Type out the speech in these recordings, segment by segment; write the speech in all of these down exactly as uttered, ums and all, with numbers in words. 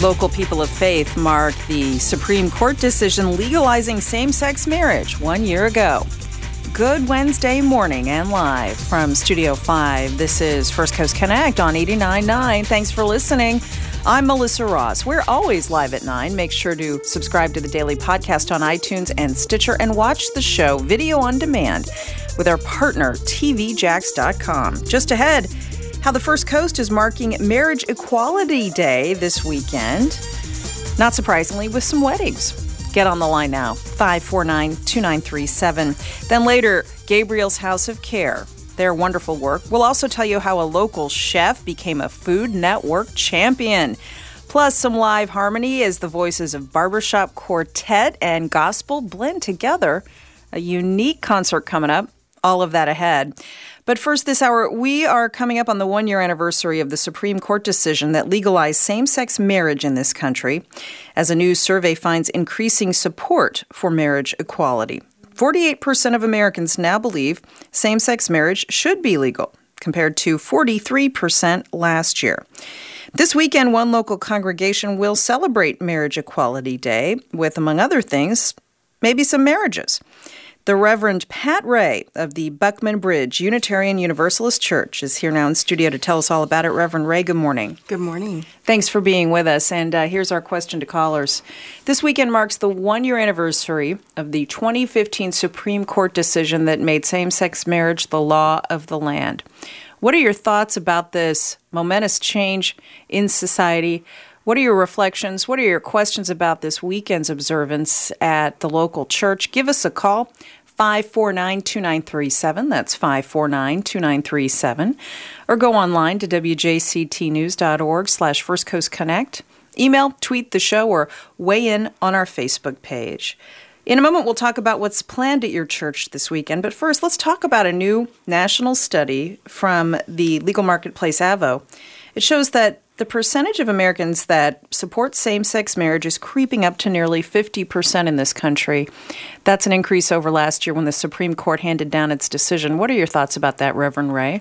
Local people of faith marked the Supreme Court decision legalizing same-sex marriage one year ago. Good Wednesday morning and live from Studio five. This is First Coast Connect on eighty-nine point nine. Thanks for listening. I'm Melissa Ross. We're always live at nine. Make sure to subscribe to the daily podcast on iTunes and Stitcher and watch the show video on demand with our partner, T V Jacks dot com. Just ahead, how the First Coast is marking Marriage Equality Day this weekend. Not surprisingly, with some weddings. Get on the line now, five four nine, two nine three seven. Then later, Gabriel's House of Care, their wonderful work. We'll also tell you how a local chef became a Food Network champion. Plus, some live harmony as the voices of barbershop quartet and gospel blend together. A unique concert coming up. All of that ahead. But first this hour, we are coming up on the one-year anniversary of the Supreme Court decision that legalized same-sex marriage in this country, as a new survey finds increasing support for marriage equality. forty-eight percent of Americans now believe same-sex marriage should be legal, compared to forty-three percent last year. This weekend, one local congregation will celebrate Marriage Equality Day with, among other things, maybe some marriages. The Reverend Pat Ray of the Buckman Bridge Unitarian Universalist Church is here now in studio to tell us all about it. Reverend Ray, good morning. Good morning. Thanks for being with us. And uh, here's our question to callers. This weekend marks the one-year anniversary of the twenty fifteen Supreme Court decision that made same-sex marriage the law of the land. What are your thoughts about this momentous change in society? What are your reflections? What are your questions about this weekend's observance at the local church? Give us a call, five four nine, two nine three seven. That's five four nine, two nine three seven. Or go online to w j c t news dot org slash First Coast Connect. Email, tweet the show, or weigh in on our Facebook page. In a moment, we'll talk about what's planned at your church this weekend. But first, let's talk about a new national study from the Legal Marketplace Avvo. It shows that the percentage of Americans that support same-sex marriage is creeping up to nearly fifty percent in this country. That's an increase over last year when the Supreme Court handed down its decision. What are your thoughts about that, Reverend Ray?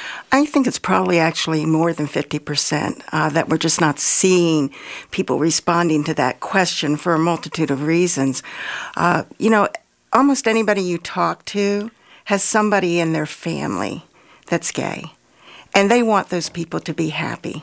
I think it's probably actually more than fifty percent, uh, that we're just not seeing people responding to that question for a multitude of reasons. Uh, you know, almost anybody you talk to has somebody in their family that's gay, and they want those people to be happy.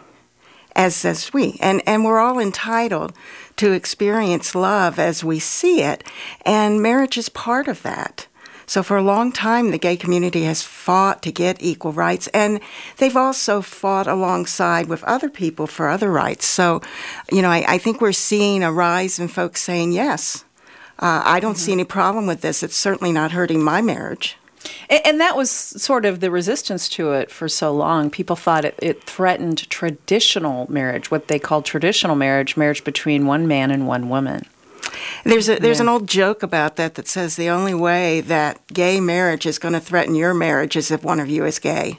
As as we. And, and we're all entitled to experience love as we see it, and marriage is part of that. So for a long time, the gay community has fought to get equal rights, and they've also fought alongside with other people for other rights. So, you know, I, I think we're seeing a rise in folks saying, yes, uh, I don't mm-hmm. see any problem with this. It's certainly not hurting my marriage. And that was sort of the resistance to it for so long. People thought it, it threatened traditional marriage, what they called traditional marriage, marriage between one man and one woman. There's a, there's yeah. an old joke about that that says the only way that gay marriage is going to threaten your marriage is if one of you is gay.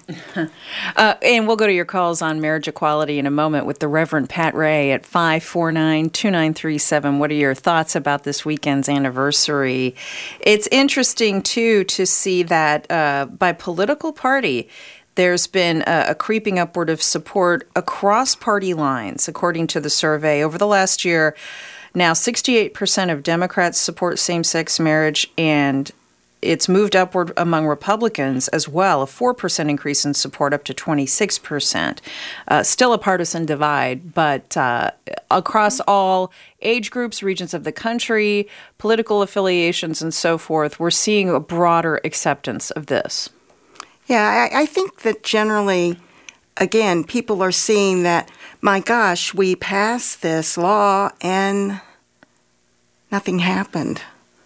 uh, and we'll go to your calls on marriage equality in a moment with the Reverend Pat Ray at five four nine, two nine three seven. What are your thoughts about this weekend's anniversary? It's interesting, too, to see that uh, by political party, there's been a, a creeping upward of support across party lines, according to the survey. Over the last year, now, sixty-eight percent of Democrats support same-sex marriage, and it's moved upward among Republicans as well, a four percent increase in support up to twenty-six percent. Uh, still a partisan divide, but uh, across all age groups, regions of the country, political affiliations, and so forth, we're seeing a broader acceptance of this. Yeah, I, I think that generally, again, people are seeing that, my gosh, we passed this law and nothing happened.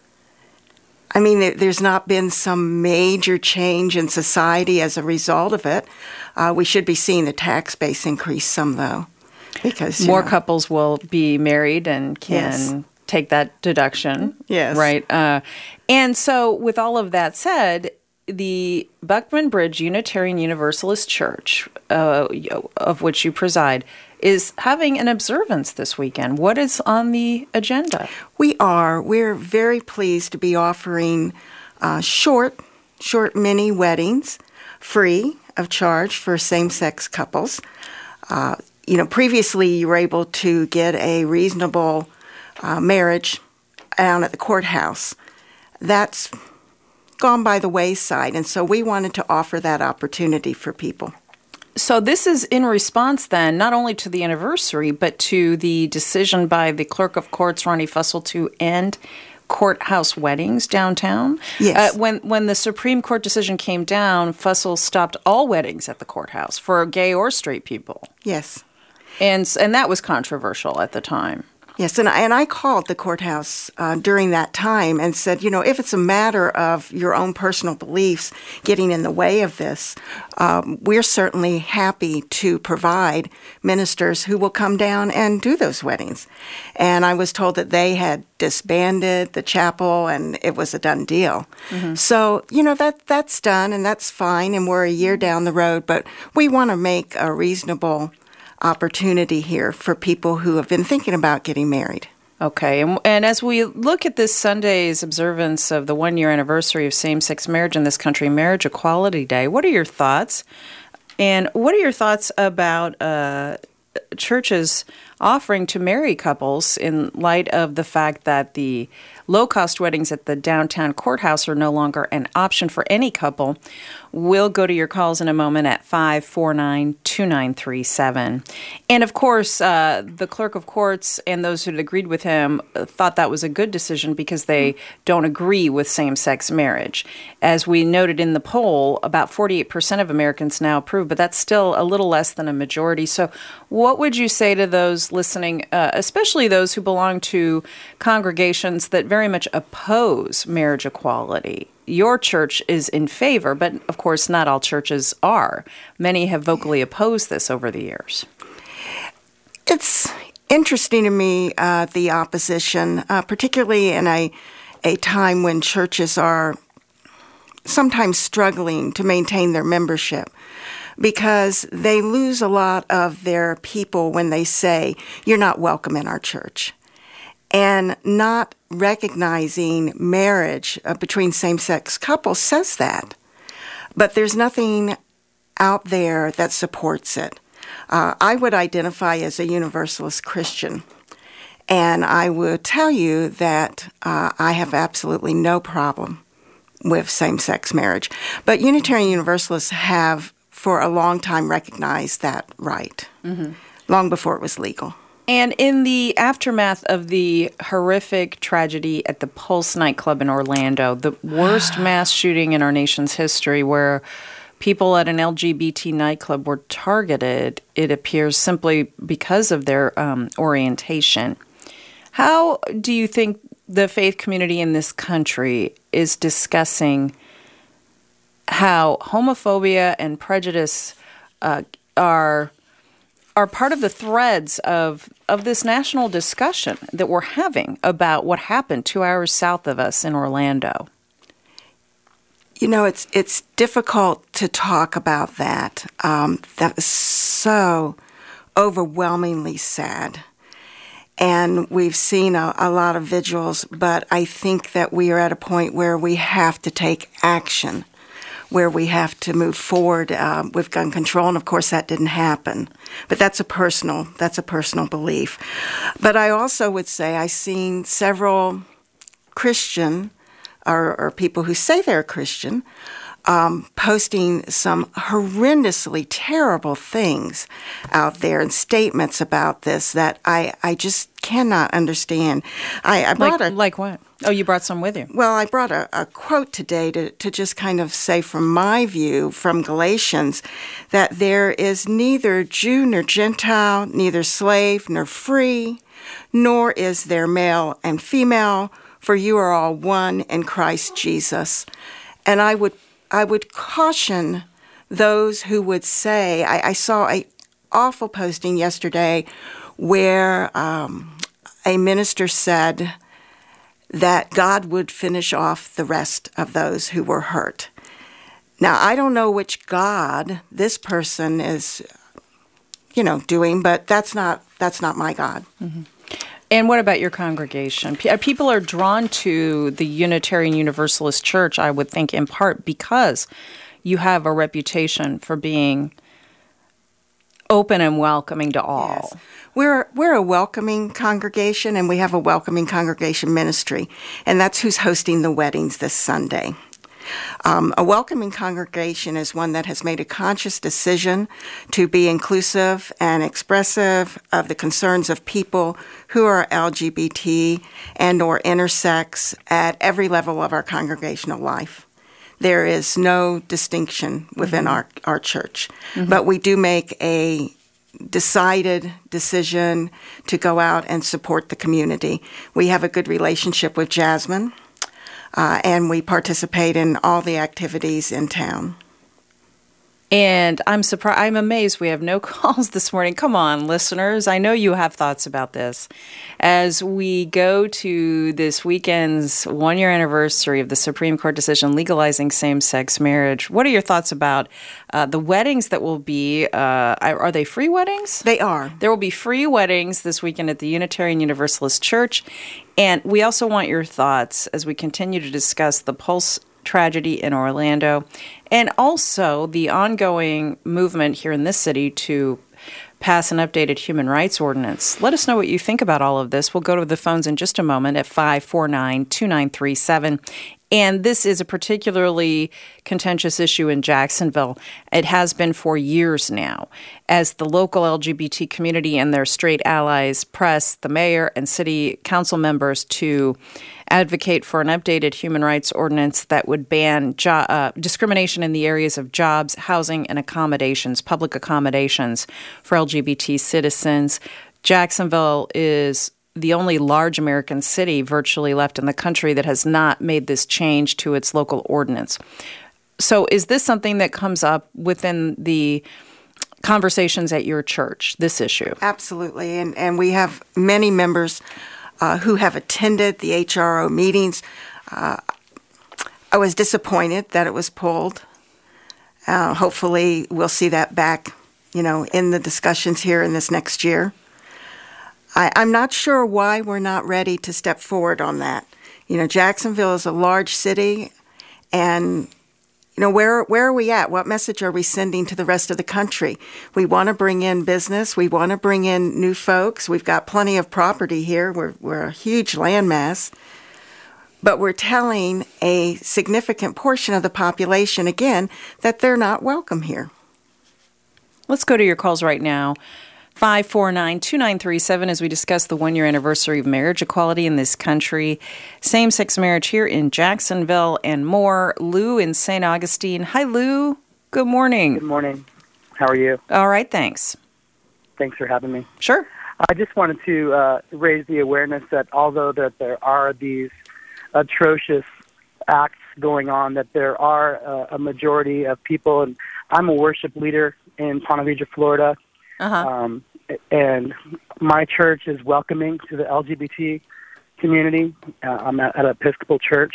I mean, there, there's not been some major change in society as a result of it. Uh, we should be seeing the tax base increase some, though, because more know, couples will be married and can yes. take that deduction. Yes. Right. Uh, and so with all of that said, the Buckman Bridge Unitarian Universalist Church, uh, of which you preside, is having an observance this weekend. What is on the agenda? We are. We're very pleased to be offering uh, short, short mini weddings, free of charge for same-sex couples. Uh, you know, previously you were able to get a reasonable uh, marriage down at the courthouse. That's gone by the wayside, and so we wanted to offer that opportunity for people. So this is in response then, not only to the anniversary, but to the decision by the clerk of courts, Ronnie Fussell, to end courthouse weddings downtown. Yes. Uh, when when the Supreme Court decision came down, Fussell stopped all weddings at the courthouse for gay or straight people. Yes. And and that was controversial at the time. Yes, and I, and I called the courthouse uh, during that time and said, you know, if it's a matter of your own personal beliefs getting in the way of this, um, we're certainly happy to provide ministers who will come down and do those weddings. And I was told that they had disbanded the chapel and it was a done deal. Mm-hmm. So, you know, that that's done and that's fine, and we're a year down the road, but we want to make a reasonable opportunity here for people who have been thinking about getting married. Okay, and, and as we look at this Sunday's observance of the one-year anniversary of same-sex marriage in this country, Marriage Equality Day, what are your thoughts? And what are your thoughts about uh, churches offering to marry couples in light of the fact that the low-cost weddings at the downtown courthouse are no longer an option for any couple? We'll go to your calls in a moment at five four nine, two nine three seven. And, of course, uh, the clerk of courts and those who had agreed with him thought that was a good decision because they don't agree with same-sex marriage. As we noted in the poll, about forty-eight percent of Americans now approve, but that's still a little less than a majority. So what would you say to those listening, uh, especially those who belong to congregations that very much oppose marriage equality? Your church is in favor, but of course not all churches are. Many have vocally opposed this over the years. It's interesting to me, uh, the opposition, uh, particularly in a, a time when churches are sometimes struggling to maintain their membership, because they lose a lot of their people when they say, you're not welcome in our church. And not recognizing marriage uh, between same-sex couples says that. But there's nothing out there that supports it. Uh, I would identify as a Universalist Christian. And I would tell you that uh, I have absolutely no problem with same-sex marriage. But Unitarian Universalists have for a long time recognized that right, mm-hmm. long before it was legal. And in the aftermath of the horrific tragedy at the Pulse nightclub in Orlando, the worst mass shooting in our nation's history, where people at an L G B T nightclub were targeted, it appears, simply because of their um, orientation. How do you think the faith community in this country is discussing how homophobia and prejudice uh, are are part of the threads of of this national discussion that we're having about what happened two hours south of us in Orlando? You know, it's it's difficult to talk about that. Um, that was so overwhelmingly sad. And we've seen a, a lot of vigils, but I think that we are at a point where we have to take action, where we have to move forward uh, with gun control, and of course that didn't happen. But that's a personal that's a personal belief. But I also would say I've seen several Christian or, or people who say they're Christian um, posting some horrendously terrible things out there and statements about this that I, I just cannot understand. I, I brought like, a like what? Oh, you brought some with you. Well, I brought a, a quote today to, to just kind of say from my view, from Galatians, that there is neither Jew nor Gentile, neither slave nor free, nor is there male and female, for you are all one in Christ Jesus. And I would I would caution those who would say, I, I saw a awful posting yesterday where um, a minister said that God would finish off the rest of those who were hurt. Now, I don't know which God this person is, you know, doing, but that's not that's not my God. Mm-hmm. And what about your congregation? People are drawn to the Unitarian Universalist Church, I would think, in part because you have a reputation for being open and welcoming to all. Yes. We're we're a welcoming congregation, and we have a welcoming congregation ministry, and that's who's hosting the weddings this Sunday. Um, a welcoming congregation is one that has made a conscious decision to be inclusive and expressive of the concerns of people who are L G B T and or intersex at every level of our congregational life. There is no distinction within mm-hmm. our, our church, mm-hmm. but we do make a decided decision to go out and support the community. We have a good relationship with Jasmine. Uh, and we participate in all the activities in town. And I'm surprised, I'm amazed we have no calls this morning. Come on, listeners. I know you have thoughts about this. As we go to this weekend's one-year anniversary of the Supreme Court decision legalizing same-sex marriage, what are your thoughts about uh, the weddings that will be, uh, are they free weddings? They are. There will be free weddings this weekend at the Unitarian Universalist Church. And we also want your thoughts as we continue to discuss the Pulse tragedy in Orlando, and also the ongoing movement here in this city to pass an updated human rights ordinance. Let us know what you think about all of this. We'll go to the phones in just a moment at five four nine, two nine three seven. And this is a particularly contentious issue in Jacksonville. It has been for years now, as the local L G B T community and their straight allies press the mayor and city council members to advocate for an updated human rights ordinance that would ban jo- uh, discrimination in the areas of jobs, housing, and accommodations, public accommodations for L G B T citizens. Jacksonville is the only large American city virtually left in the country that has not made this change to its local ordinance. So is this something that comes up within the conversations at your church, this issue? Absolutely. And, and we have many members uh, who have attended the H R O meetings. Uh, I was disappointed that it was pulled. Uh, hopefully we'll see that back, you know, in the discussions here in this next year. I, I'm not sure why we're not ready to step forward on that. You know, Jacksonville is a large city, and, you know, where where are we at? What message are we sending to the rest of the country? We want to bring in business. We want to bring in new folks. We've got plenty of property here. We're, we're a huge landmass. But we're telling a significant portion of the population, again, that they're not welcome here. Let's go to your calls right now. five four nine, two nine three seven as we discuss the one-year anniversary of marriage equality in this country, same-sex marriage here in Jacksonville, and more. Lou in Saint Augustine. Hi, Lou. Good morning. Good morning. How are you? All right, thanks. Thanks for having me. Sure. I just wanted to uh, raise the awareness that although that there are these atrocious acts going on, that there are uh, a majority of people, and I'm a worship leader in Ponte Vedra, Florida. Uh-huh. Um, and my church is welcoming to the L G B T community. Uh, I'm at, at an Episcopal church.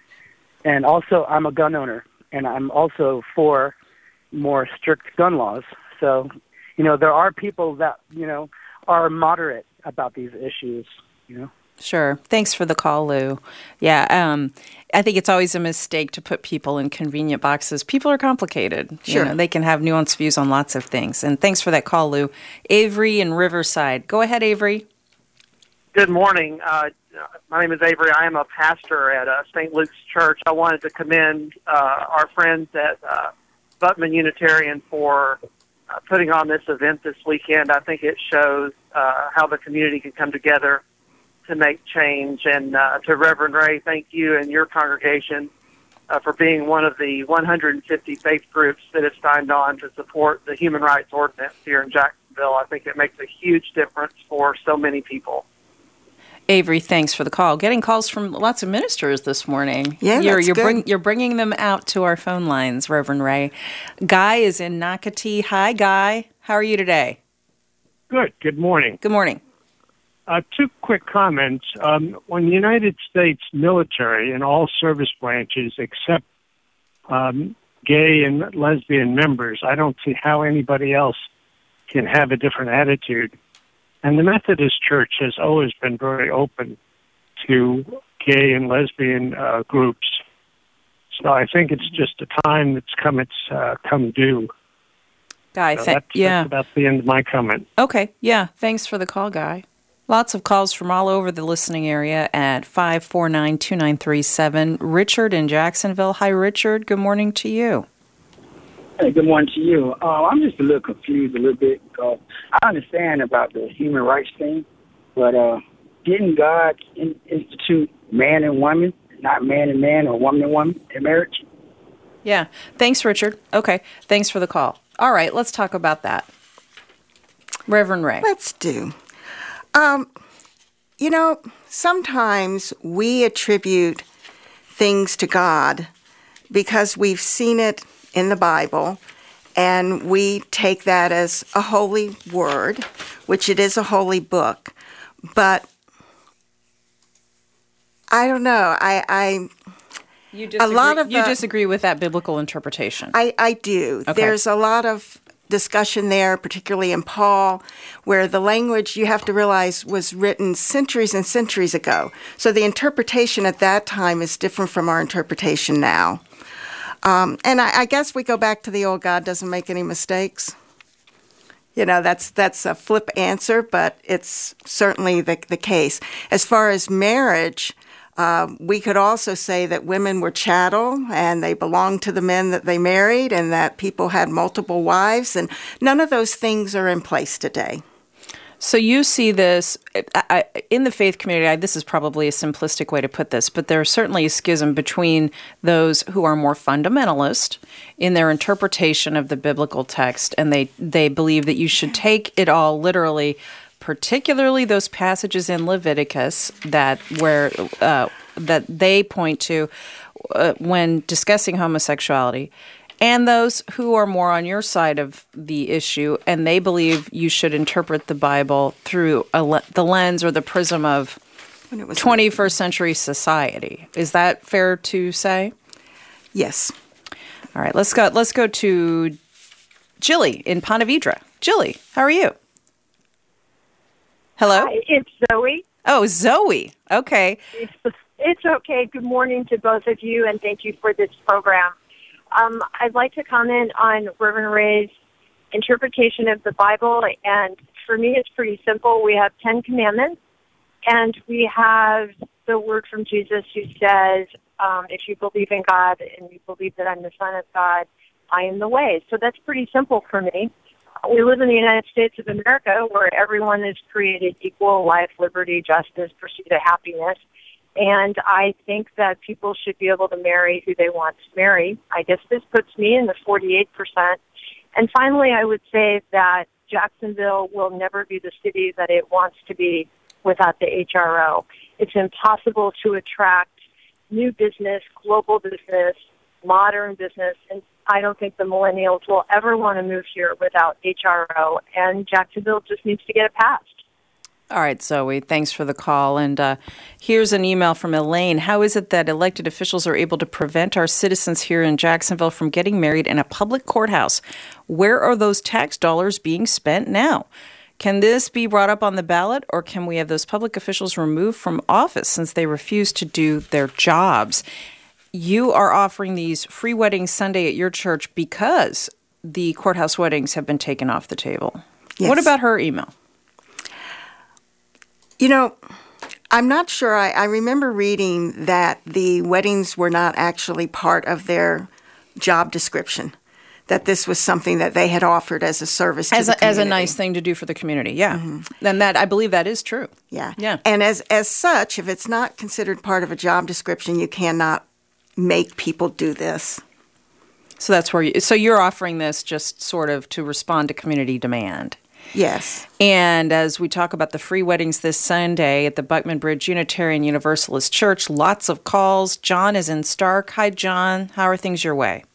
And also, I'm a gun owner, and I'm also for more strict gun laws. So, you know, there are people that, you know, are moderate about these issues, you know. Sure. Thanks for the call, Lou. Yeah, um, I think it's always a mistake to put people in convenient boxes. People are complicated. Sure. You know, they can have nuanced views on lots of things. And thanks for that call, Lou. Avery in Riverside. Go ahead, Avery. Good morning. Uh, my name is Avery. I am a pastor at uh, Saint Luke's Church. I wanted to commend uh, our friends at uh, Buttman Unitarian for uh, putting on this event this weekend. I think it shows uh, how the community can come together to make change. And uh, to Reverend Ray, thank you and your congregation uh, for being one of the one hundred fifty faith groups that have signed on to support the human rights ordinance here in Jacksonville. I think it makes a huge difference for so many people. Avery, thanks for the call. Getting calls from lots of ministers this morning. Yeah, you're, that's you're, good. bring, you're bringing them out to our phone lines, Reverend Ray. Guy is in Nocatee. Hi, Guy. How are you today? Good. Good morning. Good morning. Uh, two quick comments. Um, when the United States military and all service branches accept um, gay and lesbian members, I don't see how anybody else can have a different attitude. And the Methodist Church has always been very open to gay and lesbian uh, groups. So I think it's just a time that's come it's uh, come due. Guy, So th- that's, yeah. that's about the end of my comment. Okay, yeah. Thanks for the call, Guy. Lots of calls from all over the listening area at five four nine, two nine three seven. Richard in Jacksonville. Hi, Richard. Good morning to you. Hey, good morning to you. Uh, I'm just a little confused a little bit because I understand about the human rights thing, but uh, didn't God in- institute man and woman, not man and man or woman and woman in marriage? Yeah. Thanks, Richard. Okay. Thanks for the call. All right, let's talk about that. Reverend Ray. Let's do. Um, you know, sometimes we attribute things to God because we've seen it in the Bible, and we take that as a holy word, which it is a holy book. But I don't know. I, I You disagree, a lot of you the- disagree with that biblical interpretation. I, I do. Okay. There's a lot of discussion there, particularly in Paul, where the language, you have to realize, was written centuries and centuries ago. So the interpretation at that time is different from our interpretation now. Um, and I, I guess we go back to the old God doesn't make any mistakes. You know, that's that's a flip answer, but it's certainly the, the case. As far as marriage, Uh, we could also say that women were chattel and they belonged to the men that they married, and that people had multiple wives, and none of those things are in place today. So you see this I, I, in the faith community. I, this is probably a simplistic way to put this, but there's certainly a schism between those who are more fundamentalist in their interpretation of the biblical text, and they, they believe that you should take it all literally, particularly those passages in Leviticus that where uh, that they point to uh, when discussing homosexuality, and those who are more on your side of the issue, and they believe you should interpret the Bible through a le- the lens or the prism of twenty-first century society. Is that fair to say? Yes. All right, let's go. Let's go to Jilly in Ponte Vedra. Jilly, how are you? Hello? Hi, it's Zoe. Oh, Zoe. Okay. It's, it's okay. Good morning to both of you, and thank you for this program. Um, I'd like to comment on Reverend Ray's interpretation of the Bible, and for me it's pretty simple. We have Ten Commandments, and we have the word from Jesus who says, um, if you believe in God and you believe that I'm the Son of God, I am the way. So that's pretty simple for me. We live in the United States of America, where everyone is created equal: life, liberty, justice, pursuit of happiness. And I think that people should be able to marry who they want to marry. I guess this puts me in the forty-eight percent. And finally, I would say that Jacksonville will never be the city that it wants to be without the H R O. It's impossible to attract new business, global business, modern business, and I don't think the millennials will ever want to move here without H R O, and Jacksonville just needs to get it passed. All right, Zoe, thanks for the call. And uh, here's an email from Elaine. How is it that elected officials are able to prevent our citizens here in Jacksonville from getting married in a public courthouse? Where are those tax dollars being spent now? Can this be brought up on the ballot, or can we have those public officials removed from office since they refuse to do their jobs? You are offering these free weddings Sunday at your church because the courthouse weddings have been taken off the table. Yes. What about her email? You know, I'm not sure. I, I remember reading that the weddings were not actually part of their job description, that this was something that they had offered as a service to as the a, community. As a nice thing to do for the community, yeah. Mm-hmm. And that, I believe that is true. Yeah. Yeah. And as, as such, if it's not considered part of a job description, you cannot make people do this. So that's where you, so you're offering this just sort of to respond to community demand. Yes. And as we talk about the free weddings this Sunday at the Buckman Bridge Unitarian Universalist Church, lots of calls. John is in Stark. Hi, John. How are things your way?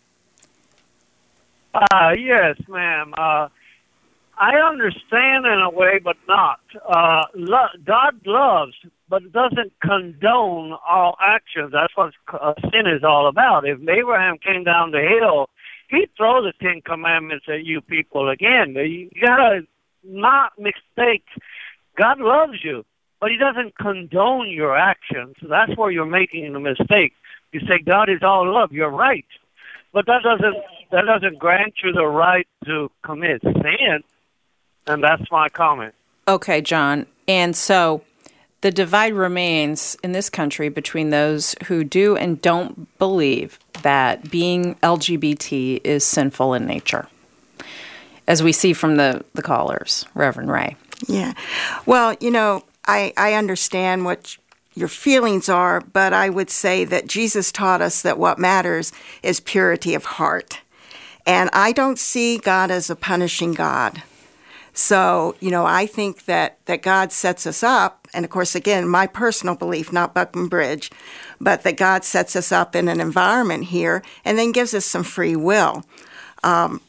Uh, yes, ma'am. Uh, I understand in a way, but not. Uh, lo- God loves, but doesn't condone all actions. That's what uh, sin is all about. If Abraham came down the hill, he'd throw the Ten Commandments at you people again. You gotta not mistake. God loves you, but he doesn't condone your actions. That's where you're making a mistake. You say God is all love. You're right. But that doesn't that doesn't grant you the right to commit sin, and that's my comment. Okay, John. And so the divide remains in this country between those who do and don't believe that being L G B T is sinful in nature, as we see from the, the callers, Reverend Ray. Yeah. Well, you know, I, I understand what your feelings are, but I would say that Jesus taught us that what matters is purity of heart. And I don't see God as a punishing God. So, you know, I think that, that God sets us up, and of course, again, my personal belief, not Buckman Bridge, but that God sets us up in an environment here and then gives us some free will. Um,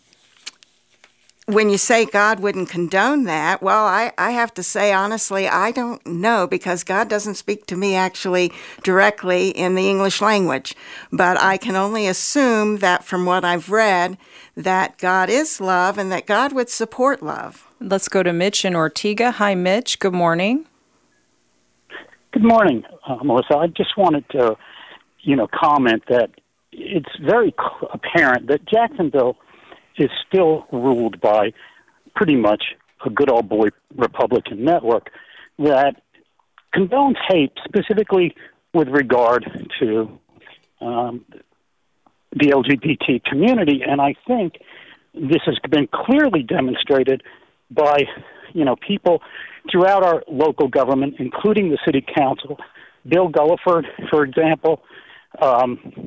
when you say God wouldn't condone that, well, I, I have to say, honestly, I don't know, because God doesn't speak to me actually directly in the English language. But I can only assume that from what I've read, that God is love and that God would support love. Let's go to Mitch in Ortega. Hi, Mitch. Good morning. Good morning, uh, Melissa. I just wanted to, you know, comment that it's very cl- apparent that Jacksonville is still ruled by pretty much a good old boy Republican network that condones hate, specifically with regard to um, the L G B T community. And I think this has been clearly demonstrated by, you know, people throughout our local government, including the city council. Bill Gulliford, for example, um,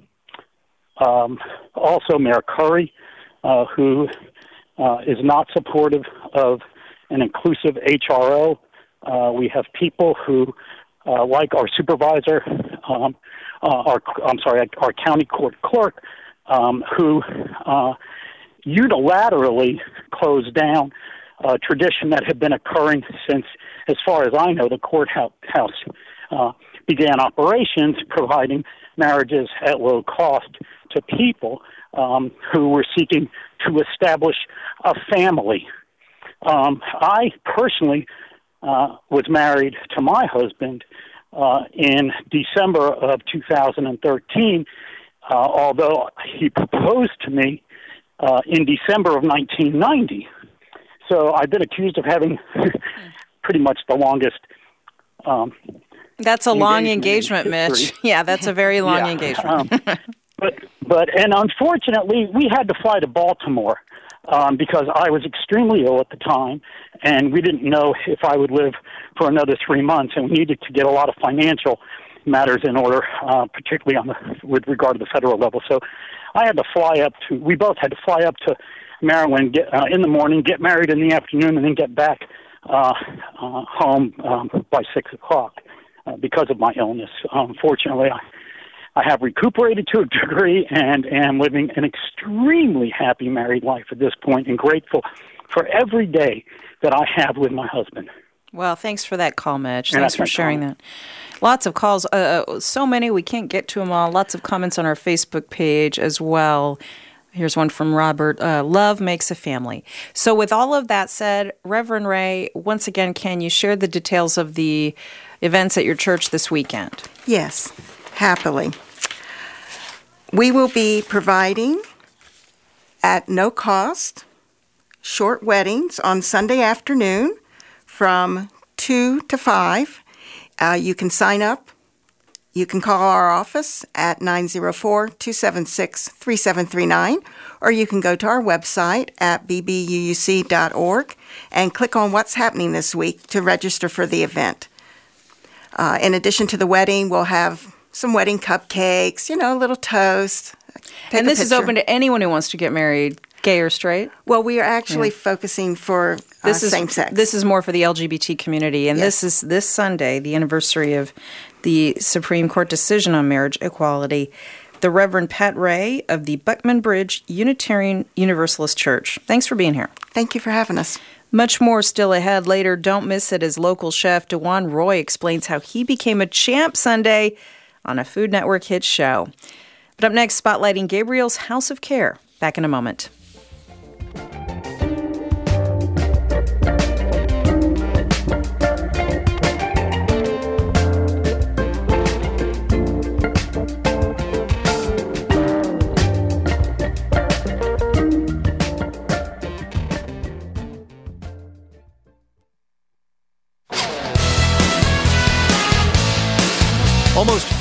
um, also Mayor Curry, Uh, who uh, is not supportive of an inclusive H R O. Uh, we have people who, uh, like our supervisor, um, uh, our I'm sorry, our county court clerk, um, who uh, unilaterally closed down a tradition that had been occurring since, as far as I know, the courthouse uh, began operations, providing marriages at low cost to people Um, who were seeking to establish a family. Um, I personally uh, was married to my husband uh, in December of two thousand thirteen, uh, although he proposed to me uh, in December of nineteen ninety. So I've been accused of having pretty much the longest um, That's a long engagement, Mitch. Yeah, that's a very long yeah, engagement. um, But, but, and unfortunately, we had to fly to Baltimore um, because I was extremely ill at the time, and we didn't know if I would live for another three months, and we needed to get a lot of financial matters in order, uh, particularly on the, with regard to the federal level. So I had to fly up to, we both had to fly up to Maryland get, uh, in the morning, get married in the afternoon, and then get back uh, uh, home um, by six o'clock uh, because of my illness. Unfortunately, I I have recuperated to a degree and am living an extremely happy married life at this point, and grateful for every day that I have with my husband. Well, thanks for that call, Mitch. And Thanks for sharing comment. that. Lots of calls, uh, so many, we can't get to them all. Lots of comments on our Facebook page as well. Here's one from Robert. Uh, Love makes a family. So with all of that said, Reverend Ray, once again, can you share the details of the events at your church this weekend? Yes, happily. We will be providing, at no cost, short weddings on Sunday afternoon from two to five. Uh, you can sign up. You can call our office at nine oh four, two seven six, three seven three nine, or you can go to our website at b b u u c dot org and click on what's happening this week to register for the event. Uh, in addition to the wedding, we'll have some wedding cupcakes, you know, a little toast. And this is open to anyone who wants to get married, gay or straight? Well, we are actually yeah. focusing for uh, this is, same sex. This is more for the L G B T community. And yes. this is this Sunday, the anniversary of the Supreme Court decision on marriage equality. The Reverend Pat Ray of the Buckman Bridge Unitarian Universalist Church. Thanks for being here. Thank you for having us. Much more still ahead later. Don't miss it as local chef DeJuan Roy explains how he became a champ Sunday on a Food Network hit show. But up next, spotlighting Gabriel's House of Care. Back in a moment.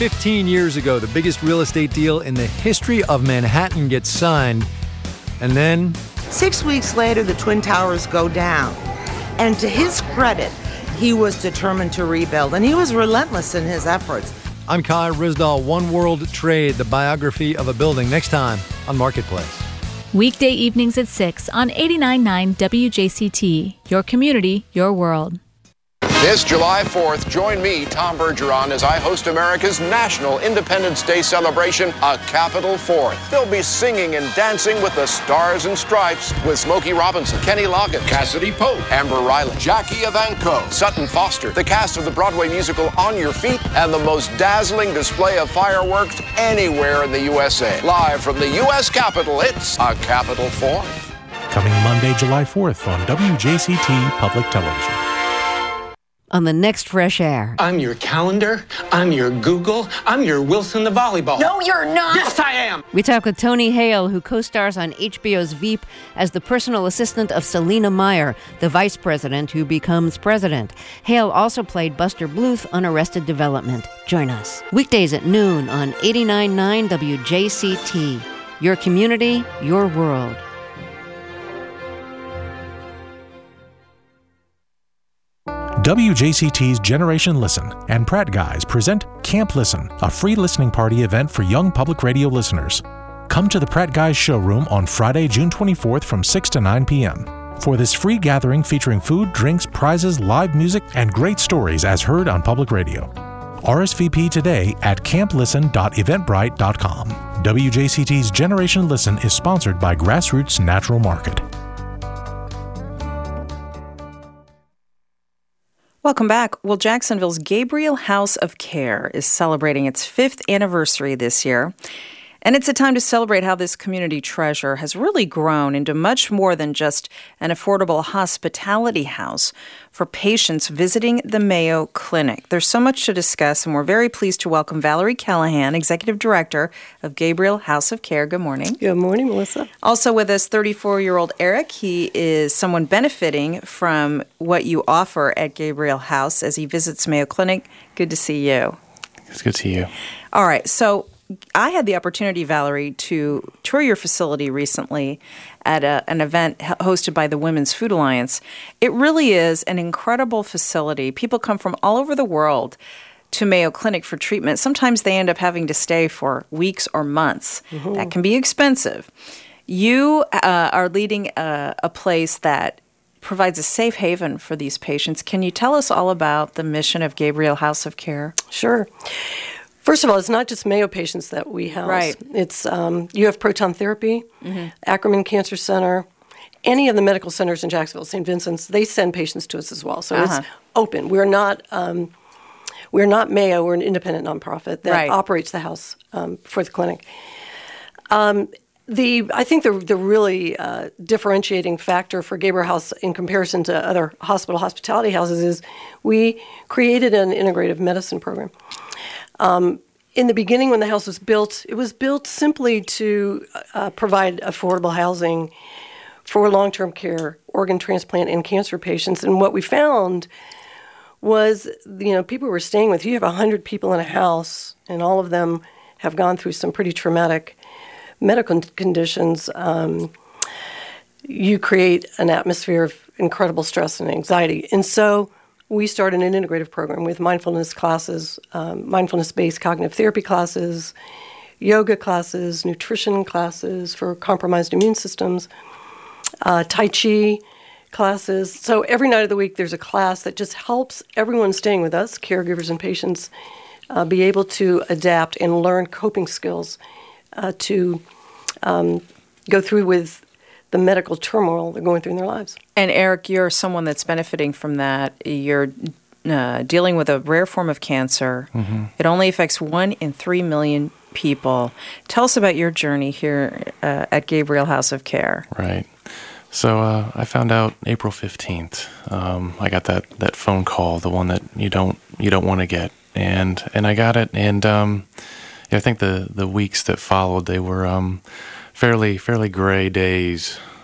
fifteen years ago, the biggest real estate deal in the history of Manhattan gets signed. And then... Six weeks later, the Twin Towers go down. And to his credit, he was determined to rebuild, and he was relentless in his efforts. I'm Kai Ryssdal, One World Trade, the biography of a building, next time on Marketplace. Weekday evenings at six on eighty-nine point nine W J C T. Your community, your world. This July fourth, join me, Tom Bergeron, as I host America's National Independence Day celebration, A Capitol Fourth. They'll be singing and dancing with the Stars and Stripes with Smokey Robinson, Kenny Loggins, Cassidy Pope, Amber Riley, Jackie Evancho, Sutton Foster, the cast of the Broadway musical On Your Feet, and the most dazzling display of fireworks anywhere in the U S A. Live from the U S Capitol, it's A Capitol Fourth. Coming Monday, July fourth on W J C T Public Television. On the next Fresh Air. I'm your calendar. I'm your Google. I'm your Wilson the volleyball. No, you're not. Yes, I am. We talk with Tony Hale, who co-stars on H B O's Veep as the personal assistant of Selina Meyer, the vice president who becomes president. Hale also played Buster Bluth on Arrested Development. Join us. Weekdays at noon on eighty-nine point nine W J C T. Your community, your world. W J C T's Generation Listen and Pratt Guys present Camp Listen, a free listening party event for young public radio listeners. Come to the Pratt Guys showroom on Friday, June twenty-fourth from six to nine p.m. for this free gathering featuring food, drinks, prizes, live music, and great stories as heard on public radio. R S V P today at camp listen dot eventbrite dot com. W J C T's Generation Listen is sponsored by Grassroots Natural Market. Welcome back. Well, Jacksonville's Gabriel House of Care is celebrating its fifth anniversary this year. And it's a time to celebrate how this community treasure has really grown into much more than just an affordable hospitality house for patients visiting the Mayo Clinic. There's so much to discuss, and we're very pleased to welcome Valerie Callahan, Executive Director of Gabriel House of Care. Good morning. Good morning, Melissa. Also with us, thirty-four-year-old Eric. He is someone benefiting from what you offer at Gabriel House as he visits Mayo Clinic. Good to see you. It's good to see you. All right, so I had the opportunity, Valerie, to tour your facility recently at a, an event hosted by the Women's Food Alliance. It really is an incredible facility. People come from all over the world to Mayo Clinic for treatment. Sometimes they end up having to stay for weeks or months. Mm-hmm. That can be expensive. You uh, are leading a, a place that provides a safe haven for these patients. Can you tell us all about the mission of Gabriel House of Care? Sure. First of all, it's not just Mayo patients that we house. Right. It's um, U F Proton Therapy, mm-hmm. Ackerman Cancer Center, any of the medical centers in Jacksonville, Saint Vincent's, they send patients to us as well. So uh-huh. it's open. We're not um, we're not Mayo. We're an independent nonprofit that right. operates the house um, for the clinic. Um, the I think the the really uh, differentiating factor for Gabriel House in comparison to other hospital hospitality houses is we created an integrative medicine program. Um, in the beginning, when the house was built, it was built simply to uh, provide affordable housing for long-term care, organ transplant, and cancer patients. And what we found was, you know, people were staying with, you have one hundred people in a house, and all of them have gone through some pretty traumatic medical conditions. Um, you create an atmosphere of incredible stress and anxiety. And so we started an integrative program with mindfulness classes, um, mindfulness-based cognitive therapy classes, yoga classes, nutrition classes for compromised immune systems, uh, Tai Chi classes. So every night of the week there's a class that just helps everyone staying with us, caregivers and patients, uh, be able to adapt and learn coping skills uh, to um, go through with the medical turmoil they're going through in their lives. And Eric, you're someone that's benefiting from that. You're uh, dealing with a rare form of cancer. Mm-hmm. It only affects one in three million people. Tell us about your journey here uh, at Gabriel House of Care. Right. So uh, I found out April fifteenth. Um, I got that, that phone call, the one that you don't you don't want to get, and and I got it. And um, yeah, I think the the weeks that followed, they were um, fairly fairly gray days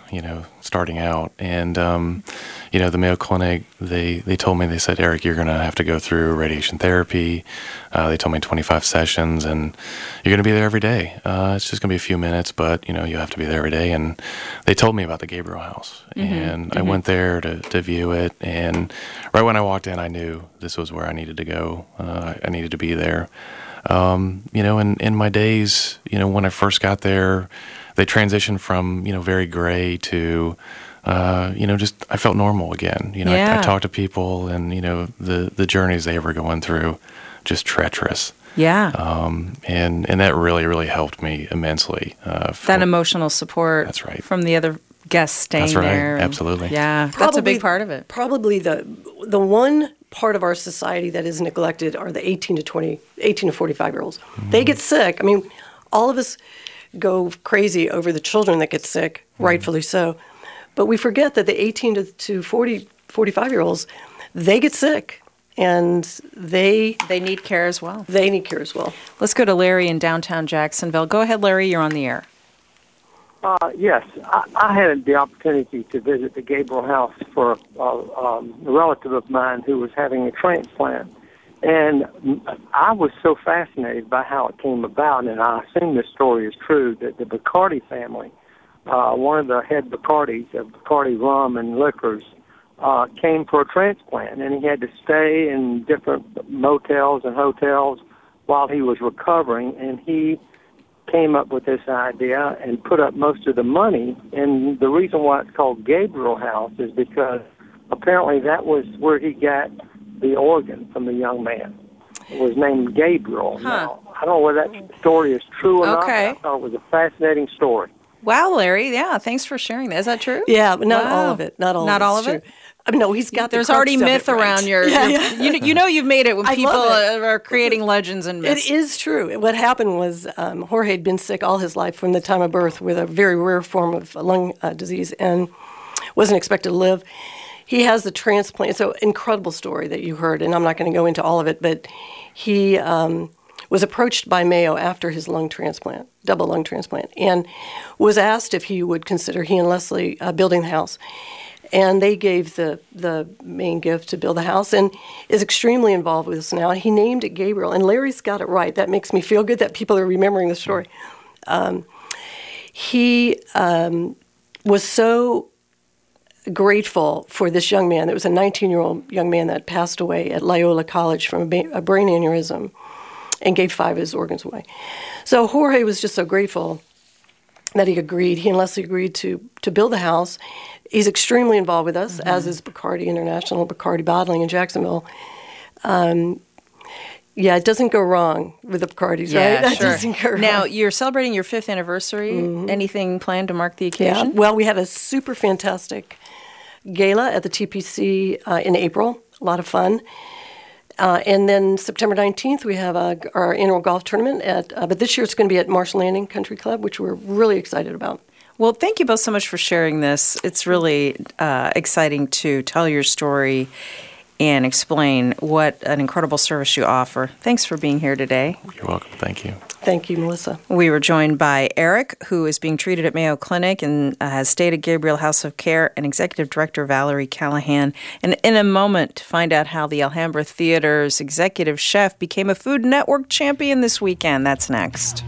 you know, starting out. And, um, you know, the Mayo Clinic, they, they told me, they said, Eric, you're going to have to go through radiation therapy. Uh, they told me twenty-five sessions, and you're going to be there every day. Uh, it's just going to be a few minutes, but, you know, you have to be there every day. And they told me about the Gabriel House. Mm-hmm. And mm-hmm. I went there to, to view it. And right when I walked in, I knew this was where I needed to go. Uh, I needed to be there. Um, you know, in, in my days, you know, when I first got there, they transitioned from, you know, very gray to, uh, you know, just, I felt normal again. You know, yeah. I, I talked to people, and, you know, the, the journeys they were going through, just treacherous. Yeah. Um, and, and that really, really helped me immensely. Uh, for, that emotional support. That's right. From the other guests staying that's right. there. And, absolutely. Yeah. Probably, that's a big part of it. Probably the the one part of our society that is neglected are the eighteen to twenty, eighteen to forty-five year olds. Mm-hmm. They get sick. I mean, all of us go crazy over the children that get sick, mm-hmm. rightfully so. But we forget that the eighteen to forty, forty-five year olds, they get sick, and they they need care as well. They need care as well. Let's go to Larry in downtown Jacksonville. Go ahead, Larry. You're on the air. Uh, yes, I, I had the opportunity to visit the Gabriel House for uh, um, a relative of mine who was having a transplant. And I was so fascinated by how it came about, and I assume this story is true, that the Bacardi family, uh, one of the head Bacardis of Bacardi Rum and Liquors, uh, came for a transplant, and he had to stay in different motels and hotels while he was recovering, and he came up with this idea and put up most of the money. And the reason why it's called Gabriel House is because apparently that was where he got the organ from the young man. It was named Gabriel. Huh. Now, I don't know whether that story is true or okay. not. I thought it was a fascinating story. Wow, Larry. Yeah, thanks for sharing that. Is that true? Yeah, but not wow. all of it. Not all not of, all of true. it? I mean, no, he's got There's the already myth right. around your, yeah, your yeah. You, you know you've made it when I people love it. are creating legends and myths. It is true. What happened was um, Jorge had been sick all his life from the time of birth with a very rare form of lung uh, disease and wasn't expected to live. He has the transplant. It's an incredible story that you heard, and I'm not going to go into all of it, but he um, was approached by Mayo after his lung transplant, double lung transplant, and was asked if he would consider, he and Leslie, uh, building the house. And they gave the, the main gift to build the house and is extremely involved with us now. He named it Gabriel, and Larry's got it right. That makes me feel good that people are remembering the story. Um, he um, was so grateful for this young man. There was a nineteen-year-old young man that passed away at Loyola College from a, ba- a brain aneurysm and gave five of his organs away. So Jorge was just so grateful that he agreed, he and Leslie agreed to to build the house. He's extremely involved with us, mm-hmm. as is Bacardi International, Bacardi Bottling in Jacksonville. Um, yeah, it doesn't go wrong with the Bacardis, yeah, right? That sure. doesn't go wrong. Now, you're celebrating your fifth anniversary. Mm-hmm. Anything planned to mark the occasion? Yeah, well, we had a super fantastic gala at the T P C uh, in April, a lot of fun. Uh, and then September nineteenth, we have a, our annual golf tournament, at, uh, but this year it's going to be at Marsh Landing Country Club, which we're really excited about. Well, thank you both so much for sharing this. It's really uh, exciting to tell your story and explain what an incredible service you offer. Thanks for being here today. You're welcome. Thank you. Thank you, Melissa. We were joined by Eric, who is being treated at Mayo Clinic and uh, has stayed at Gabriel House of Care, and Executive Director Valerie Callahan. And in a moment, to find out how the Alhambra Theater's executive chef became a Food Network champion this weekend. That's next.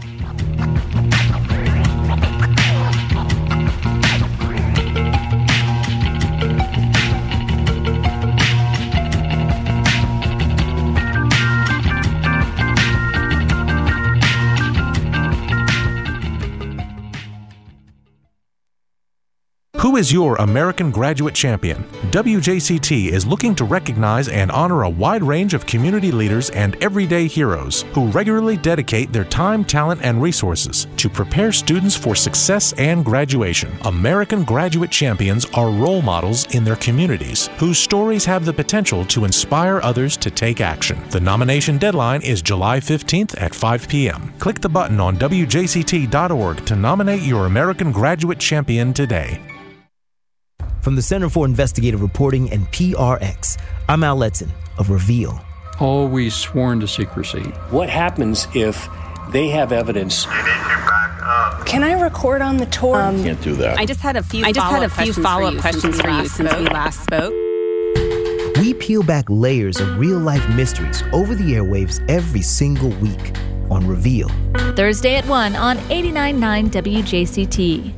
Who is your American Graduate Champion? W J C T is looking to recognize and honor a wide range of community leaders and everyday heroes who regularly dedicate their time, talent, and resources to prepare students for success and graduation. American Graduate Champions are role models in their communities whose stories have the potential to inspire others to take action. The nomination deadline is July fifteenth at five p.m. Click the button on W J C T dot org to nominate your American Graduate Champion today. From the Center for Investigative Reporting and P R X, I'm Al Letson of Reveal. Always sworn to secrecy. What happens if they have evidence Can I record on the tour? Um, Can't do that. I just had a few. I just had a few follow-up follow-up questions questions for you since since we we last spoke. We peel back layers of real-life mysteries over the airwaves every single week on Reveal. Thursday at one on eighty-nine point nine W J C T.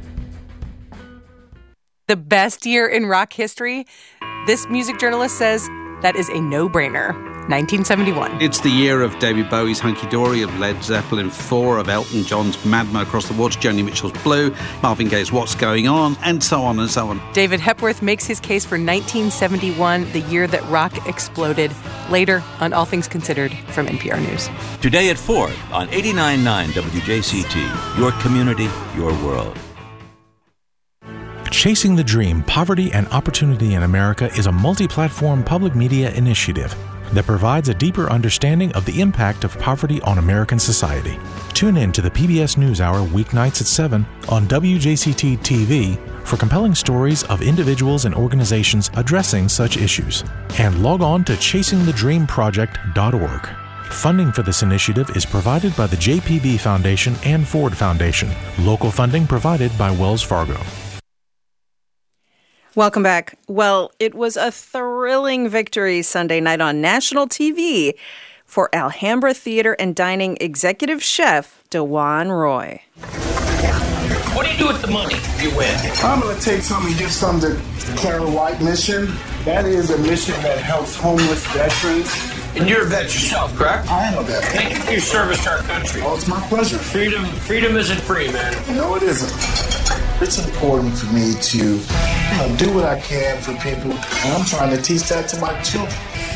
The best year in rock history? This music journalist says that is a no-brainer. nineteen seventy-one. It's the year of David Bowie's Hunky Dory, of Led Zeppelin four, of Elton John's Madman Across the Water, Joni Mitchell's Blue, Marvin Gaye's What's Going On, and so on and so on. David Hepworth makes his case for nineteen seventy-one, the year that rock exploded. Later on All Things Considered from N P R News. Today at four on eighty-nine point nine W J C T. Your community, your world. Chasing the Dream, Poverty and Opportunity in America is a multi-platform public media initiative that provides a deeper understanding of the impact of poverty on American society. Tune in to the P B S NewsHour weeknights at seven on W J C T T V for compelling stories of individuals and organizations addressing such issues. And log on to chasing the dream project dot org. Funding for this initiative is provided by the J P B Foundation and Ford Foundation. Local funding provided by Wells Fargo. Welcome back. Well, it was a thrilling victory Sunday night on national T V for Alhambra Theater and Dining executive chef DeJuan Roy. What do you do with the money you win? I'm going to take some and give some to Clara White Mission. That is a mission that helps homeless veterans. And you're a vet yourself, correct? I am a vet. Thank you for your service to our country. Oh, it's my pleasure. Freedom, freedom isn't free, man. No, it isn't. It's important for me to, you know, do what I can for people, and I'm trying to teach that to my children.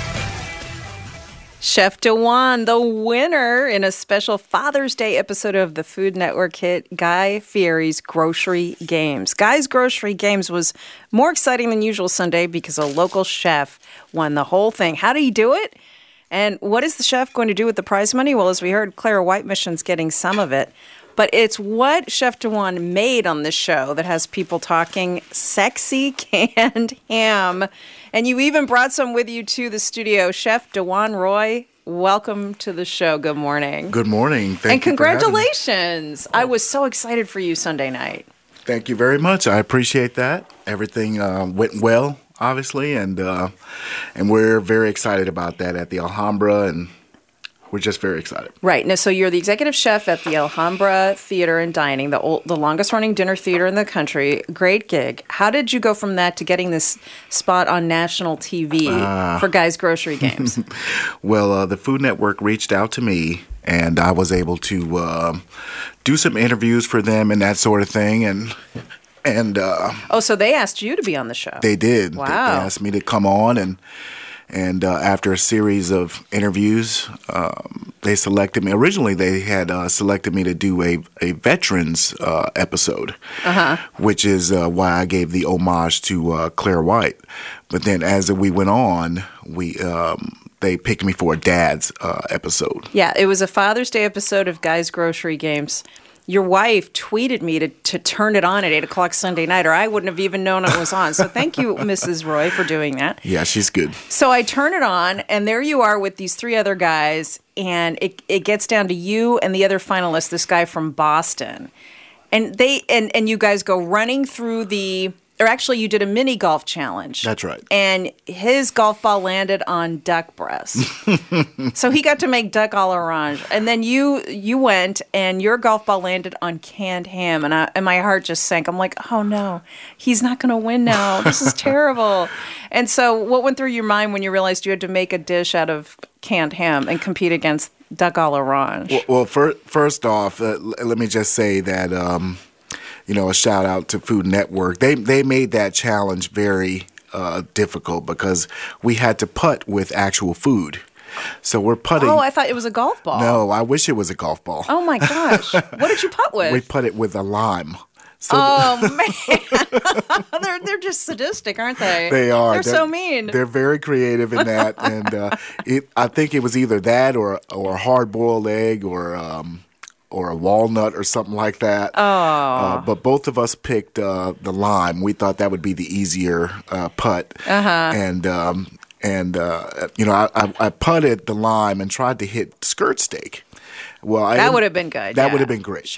Chef DeJuan, the winner in a special Father's Day episode of the Food Network hit Guy Fieri's Grocery Games. Guy's Grocery Games was more exciting than usual Sunday because a local chef won the whole thing. How did he do it? And what is the chef going to do with the prize money? Well, as we heard, Clara White Mission's getting some of it. But it's what Chef DeJuan made on this show that has people talking sexy canned ham. And you even brought some with you to the studio. Chef DeJuan Roy, welcome to the show. Good morning. Good morning. Thank and you congratulations. I was so excited for you Sunday night. Thank you very much. I appreciate that. Everything uh, went well, obviously, and uh, and we're very excited about that at the Alhambra, and we're just very excited. Right. Now, so you're the executive chef at the Alhambra Theater and Dining, the old, the longest-running dinner theater in the country. Great gig. How did you go from that to getting this spot on national T V uh, for Guy's Grocery Games? Well, uh, the Food Network reached out to me, and I was able to uh, do some interviews for them and that sort of thing, and and uh, oh, so they asked you to be on the show? They did. Wow. They, they asked me to come on, and. And uh, after a series of interviews, um, they selected me. Originally, they had uh, selected me to do a, a veterans uh, episode, uh-huh. which is uh, why I gave the homage to uh, Claire White. But then as we went on, we um, they picked me for a dad's uh, episode. Yeah, it was a Father's Day episode of Guy's Grocery Games. Your wife tweeted me to, to turn it on at eight o'clock Sunday night, or I wouldn't have even known it was on. So thank you, Missus Roy, for doing that. Yeah, she's good. So I turn it on, and there you are with these three other guys, and it it gets down to you and the other finalist, this guy from Boston. And they and, and you guys go running through the... Or actually, you did a mini golf challenge. That's right. And his golf ball landed on duck breast. So he got to make duck a l'orange. And then you you went, and your golf ball landed on canned ham. And, I, and my heart just sank. I'm like, oh, no, he's not going to win now. This is terrible. And so what went through your mind when you realized you had to make a dish out of canned ham and compete against duck a l'orange? Well, well fir- first off, uh, l- let me just say that... Um, You know, a shout out to Food Network. They they made that challenge very uh, difficult because we had to putt with actual food. So we're putting. Oh, I thought it was a golf ball. No, I wish it was a golf ball. Oh my gosh! What did you putt with? We put it with a lime. So oh man, they're they're just sadistic, aren't they? They are. They're, they're so mean. They're very creative in that, and uh, it, I think it was either that or or a hard boiled egg or. Um, or a walnut or something like that. Oh. Uh, but both of us picked uh, the lime. We thought that would be the easier uh, putt. Uh-huh. And, um, and uh, you know, I, I, I putted the lime and tried to hit skirt steak. Well, I That would have been good. That yeah. would have been great. Sure.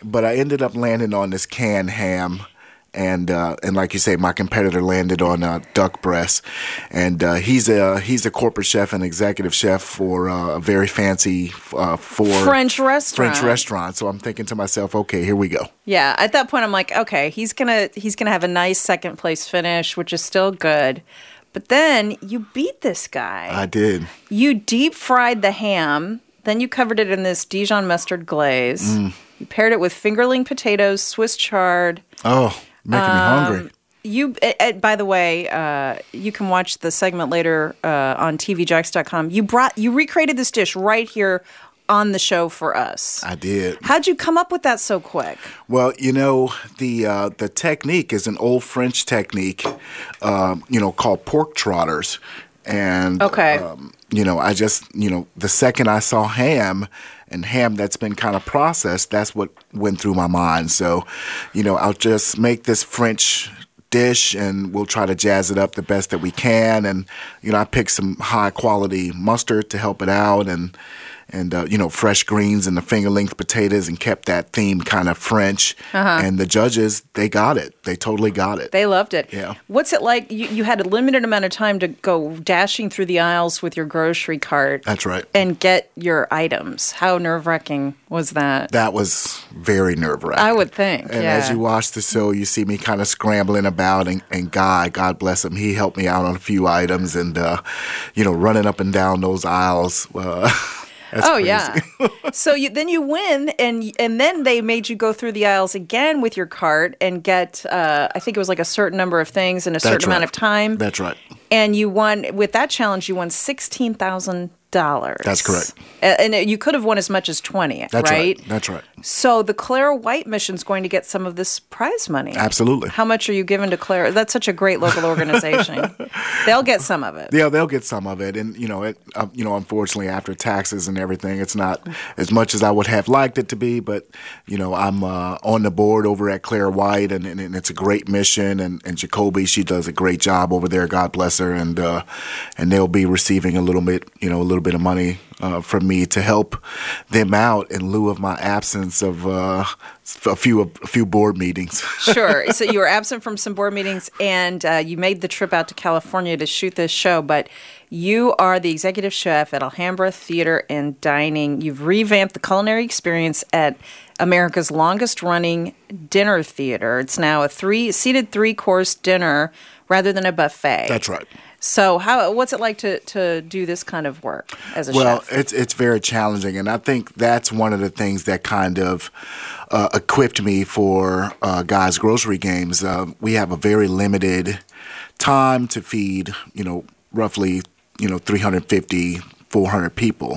but I ended up landing on this canned ham. And uh, and like you say, my competitor landed on uh, duck breast, and uh, he's a he's a corporate chef and executive chef for uh, a very fancy uh, for French restaurant. French restaurant. So I'm thinking to myself, okay, here we go. Yeah, at that point, I'm like, okay, he's gonna he's gonna have a nice second place finish, which is still good. But then you beat this guy. I did. You deep fried the ham, then you covered it in this Dijon mustard glaze. Mm. You paired it with fingerling potatoes, Swiss chard. Oh. Making me Um, hungry. You, uh, uh, by the way, uh, you can watch the segment later uh, on T V Jacks dot com. You brought, you recreated this dish right here on the show for us. I did. How'd you come up with that so quick? Well, you know, the uh, the technique is an old French technique, um, you know, called pork trotters. And, okay. um, you know, I just, you know, the second I saw ham, and ham that's been kind of processed, that's what went through my mind. So, you know, I'll just make this French dish and we'll try to jazz it up the best that we can. And, you know, I picked some high quality mustard to help it out, and, and uh, you know, fresh greens and the finger-length potatoes, and kept that theme kind of French. Uh-huh. And the judges, they got it. They totally got it. They loved it. Yeah. What's it like? You, you had a limited amount of time to go dashing through the aisles with your grocery cart. That's right. And get your items. How nerve-wracking was that? That was very nerve-wracking. I would think, And yeah. as you watch the show, you see me kind of scrambling about, and, and Guy, God bless him, he helped me out on a few items, and, uh, you know, running up and down those aisles. Uh, That's oh crazy. yeah. So you, then you win, and and then they made you go through the aisles again with your cart and get, uh, I think it was like a certain number of things in a certain That's amount right. of time. That's right. And you won with that challenge. You won sixteen thousand dollars. That's correct. And you could have won as much as twenty. That's right. right. That's right. So the Claire White Mission's going to get some of this prize money. Absolutely. How much are you giving to Claire? That's such a great local organization. They'll get some of it. Yeah, they'll get some of it, and you know, it. Uh, you know, unfortunately, after taxes and everything, it's not as much as I would have liked it to be. But you know, I'm uh, on the board over at Claire White, and, and, and it's a great mission. And, and Jacoby, she does a great job over there. God bless her, and uh, and they'll be receiving a little bit, you know, a little bit of money uh, from me to help them out in lieu of my absence of uh, a few a few board meetings. Sure. So you were absent from some board meetings, and uh, you made the trip out to California to shoot this show, but you are the executive chef at Alhambra Theater and Dining. You've revamped the culinary experience at America's longest-running dinner theater. It's now a three seated three-course dinner rather than a buffet. That's right. So how what's it like to, to do this kind of work as a well, chef? Well, it's it's very challenging, and I think that's one of the things that kind of uh, equipped me for uh, Guy's Grocery Games. Uh, we have a very limited time to feed, you know, roughly, you know, three hundred fifty, four hundred people.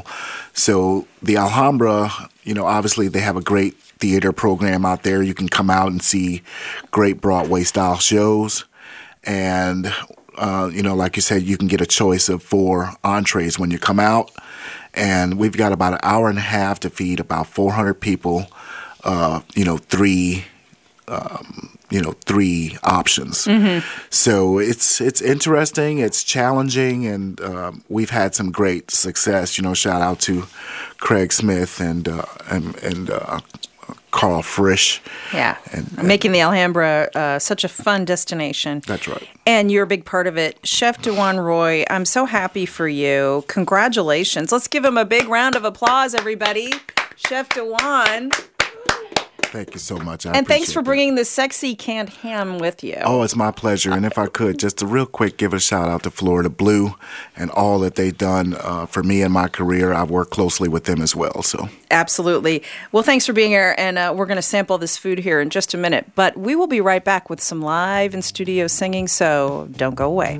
So the Alhambra, you know, obviously they have a great theater program out there. You can come out and see great Broadway-style shows, and Uh, you know, like you said, you can get a choice of four entrees when you come out. And we've got about an hour and a half to feed about four hundred people, uh, you know, three, um, you know, three options. Mm-hmm. So it's it's interesting, it's challenging, and um, we've had some great success. You know, shout out to Craig Smith and uh, and, and uh, Carl Frisch. Yeah, and, and making the Alhambra uh, such a fun destination. That's right. And you're a big part of it. Chef Dewan Roy, I'm so happy for you. Congratulations. Let's give him a big round of applause, everybody. Chef Dewan. Thank you so much. I and thanks for appreciate bringing the sexy canned ham with you. Oh, it's my pleasure. And if I could, just a real quick give a shout out to Florida Blue and all that they've done uh, for me in my career. I've worked closely with them as well. So absolutely. Well, thanks for being here. And uh, we're going to sample this food here in just a minute. But we will be right back with some live in studio singing. So don't go away.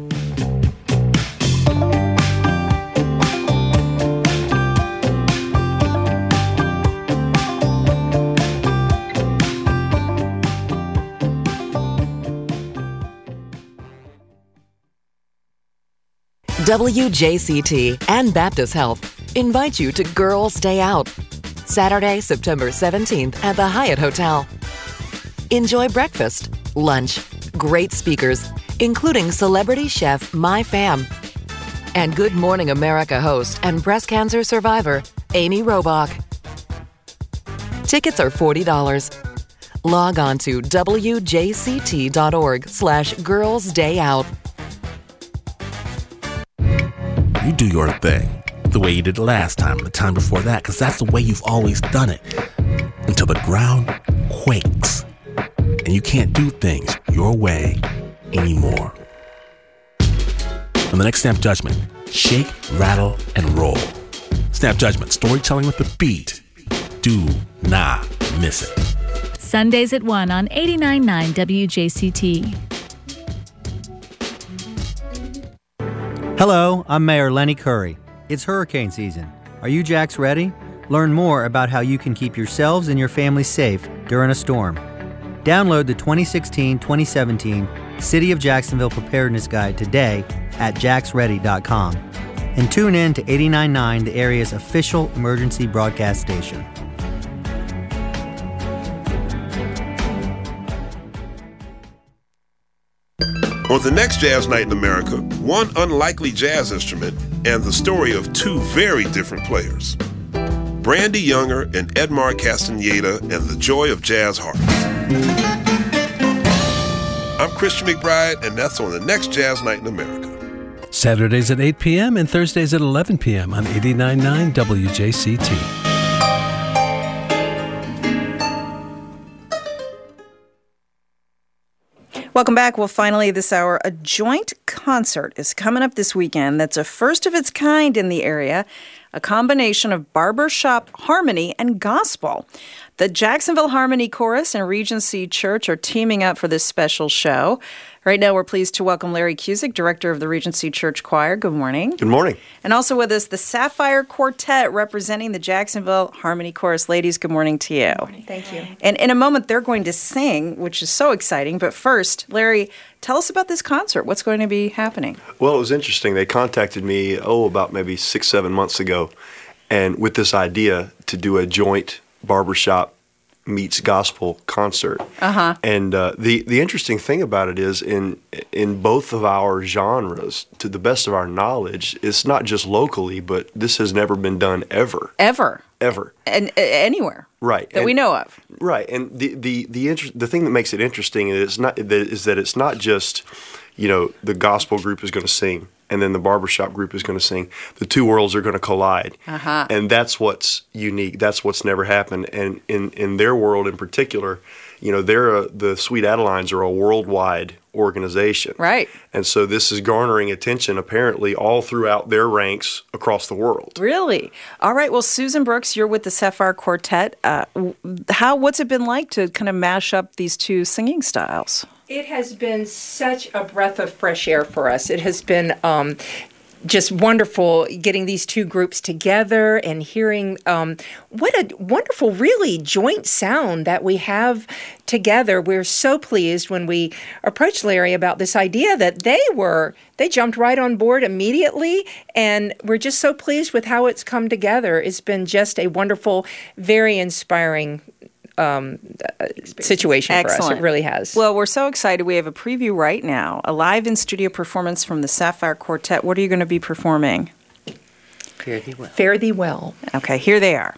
W J C T and Baptist Health invite you to Girls' Day Out, Saturday, September seventeenth at the Hyatt Hotel. Enjoy breakfast, lunch, great speakers, including celebrity chef My Fam, and Good Morning America host and breast cancer survivor Amy Robach. Tickets are forty dollars. Log on to W J C T dot org slash Girls Day Out. You do your thing, the way you did it last time and the time before that, because that's the way you've always done it. Until the ground quakes and you can't do things your way anymore. On the next Snap Judgment, shake, rattle, and roll. Snap Judgment, storytelling with the beat. Do not miss it. Sundays at one on eighty-nine point nine W J C T. Hello, I'm Mayor Lenny Curry. It's hurricane season. Are you Jacks ready? Learn more about how you can keep yourselves and your family safe during a storm. Download the twenty sixteen twenty seventeen City of Jacksonville Preparedness Guide today at jacks ready dot com and tune in to eighty-nine point nine, the area's official emergency broadcast station. On the next Jazz Night in America, one unlikely jazz instrument and the story of two very different players. Brandy Younger and Edmar Castaneda and the Joy of Jazz Harp. I'm Christian McBride, and that's on the next Jazz Night in America. Saturdays at eight p.m. and Thursdays at eleven p.m. on eighty-nine point nine W J C T. Welcome back. Well, finally, this hour, a joint concert is coming up this weekend that's a first of its kind in the area, a combination of barbershop harmony and gospel. The Jacksonville Harmony Chorus and Regency Church are teaming up for this special show. Right now, we're pleased to welcome Larry Cusick, director of the Regency Church Choir. Good morning. Good morning. And also with us, the Sapphire Quartet representing the Jacksonville Harmony Chorus. Ladies, good morning to you. Good morning. Thank you. And in a moment, they're going to sing, which is so exciting. But first, Larry, tell us about this concert. What's going to be happening? Well, it was interesting. They contacted me, oh, about maybe six, seven months ago, and with this idea to do a joint barbershop meets gospel concert. Uh-huh. And uh, the the interesting thing about it is in in both of our genres, to the best of our knowledge, it's not just locally, but this has never been done ever. Ever. Ever. And uh, anywhere. Right. That and, we know of. Right. And the the the inter- the thing that makes it interesting is not that is that it's not just, you know, the gospel group is going to sing and then the barbershop group is going to sing. The two worlds are going to collide. Uh-huh. And that's what's unique. That's what's never happened. And in, in their world in particular, you know, they're a, the Sweet Adelines are a worldwide organization. Right. And so this is garnering attention apparently all throughout their ranks across the world. Really? All right. Well, Susan Brooks, you're with the Sapphire Quartet. Uh, how? What's it been like to kind of mash up these two singing styles? It has been such a breath of fresh air for us. It has been um, just wonderful getting these two groups together and hearing um, what a wonderful, really joint sound that we have together. We're so pleased when we approached Larry about this idea that they were, they jumped right on board immediately, and we're just so pleased with how it's come together. It's been just a wonderful, very inspiring Um, situation Excellent. for us. It really has. Well, we're so excited. We have a preview right now, a live in-studio performance from the Sapphire Quartet. What are you going to be performing? Fare thee well. Fare thee well. Okay, here they are.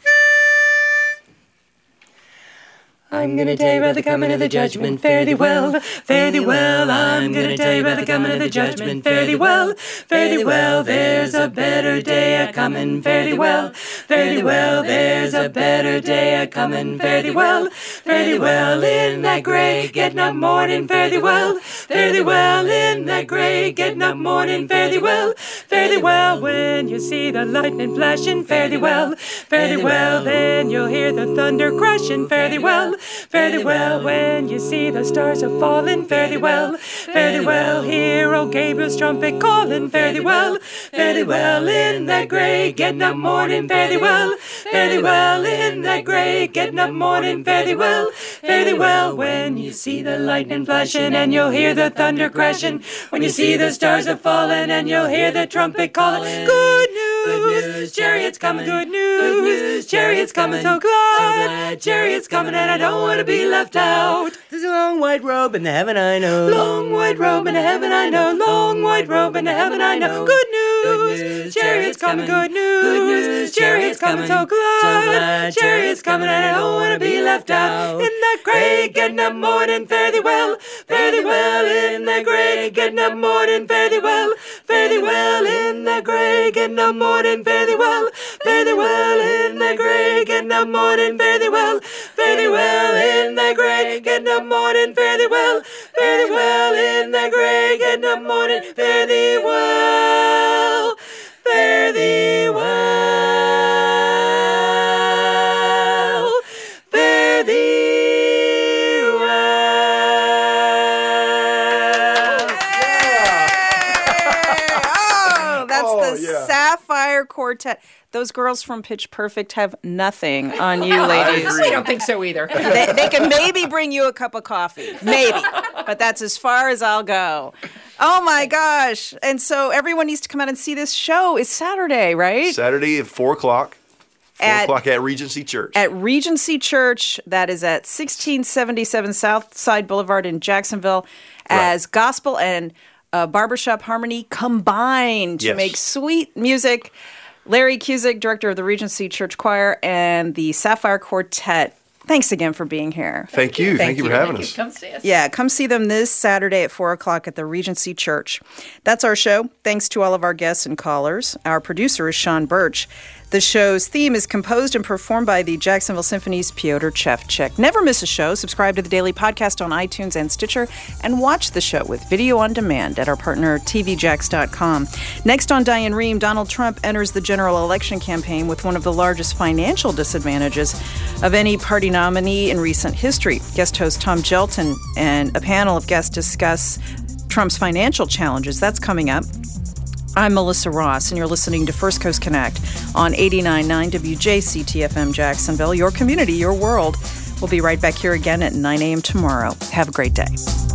I'm gonna tell you about the coming of the judgment. Fare thee well, fare thee well. I'm gonna tell you about the coming of the judgment. Fare thee well, fare thee well. There's a better day a coming. Fare thee well, fare thee well. There's a better day a coming. Fare thee well, fare thee well. In that gray getting up morning. Fare thee well, fare thee well. In that gray getting up morning. Fare thee well, fare thee well. When you see the lightning flashing. Fare thee well, fare thee well. Then you'll hear the thunder crashing. Fare thee well. Fare thee well when you see the stars are falling. Fare thee well, fare thee well. Hear old Gabriel's trumpet calling. Fare thee well, fare thee well. In that gray getting up morning. Fare thee well, fare thee well. In that gray getting up morning. Fare thee well, fare thee well. When you see the lightning flashing and you'll hear the thunder crashing. When you see the stars are falling and you'll hear the trumpet calling. Good news, good news, chariots coming. Good news, good news, chariots coming. So glad, so glad chariots coming, and I don't want to be left out. There's a long white robe in the heaven I know. Long white robe in the heaven I know. Long white robe in the heaven I know. Good news, good news, Chariot's coming, good news, good news, Chariot's coming, so glad, so glad, Chariot's coming, and I don't want to be left out. In the grey, getting up morning, fare thee well, fare thee well, in the grey, getting up morning, fare thee well, fare thee well, in the grey, getting up morning, fare thee well, fare thee well, in the grey, getting up morning, fare thee well, fare thee well, in the grey, getting up morning, fare thee well, fare thee well, in the grey, getting up morning, fare thee well, fare thee well, fare thee well. Oh, that's Oh, the yeah. Sapphire Quartet. Those girls from Pitch Perfect have nothing on you, ladies. I don't think so either. they, they can maybe bring you a cup of coffee, maybe, but that's as far as I'll go. Oh my gosh! And so everyone needs to come out and see this show. It's Saturday, right? Saturday at four o'clock. Four At- o'clock at Regency Church. At Regency Church, that is at sixteen seventy-seven Southside Boulevard in Jacksonville, as gospel and uh, barbershop harmony combined to Yes. make sweet music. Larry Cusick, director of the Regency Church Choir, and the Sapphire Quartet. Thanks again for being here. Thank you. Thank, you for having us. Come see us. Yeah, come see them this Saturday at four o'clock at the Regency Church. That's our show. Thanks to all of our guests and callers. Our producer is Sean Birch. The show's theme is composed and performed by the Jacksonville Symphony's Pyotr Chevchik. Never miss a show. Subscribe to the Daily Podcast on iTunes and Stitcher, and watch the show with video on demand at our partner T V Jacks dot com. Next on Diane Rehm, Donald Trump enters the general election campaign with one of the largest financial disadvantages of any party nominee in recent history. Guest host Tom Gelton and a panel of guests discuss Trump's financial challenges. That's coming up. I'm Melissa Ross, and you're listening to First Coast Connect on eighty-nine point nine W J C T F M Jacksonville, your community, your world. We'll be right back here again at nine a.m. tomorrow. Have a great day.